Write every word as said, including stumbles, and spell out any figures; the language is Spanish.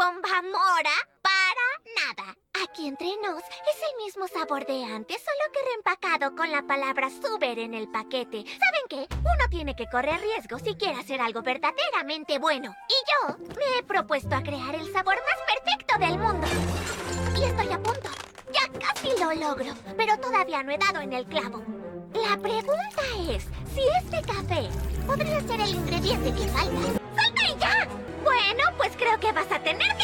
bomba mora para nada. Aquí entre nos, es el mismo sabor de antes, solo que reempacado con la palabra super en el paquete. ¿Saben qué? Uno tiene que correr riesgos si quiere hacer algo verdaderamente bueno. Y yo me he propuesto a crear el sabor más perfecto del mundo. Y estoy a punto. Ya casi lo logro, pero todavía no he dado en el clavo. La pregunta es, si este café podría ser el ingrediente que falta. ¡Salta y ya! Bueno, pues creo que vas a tener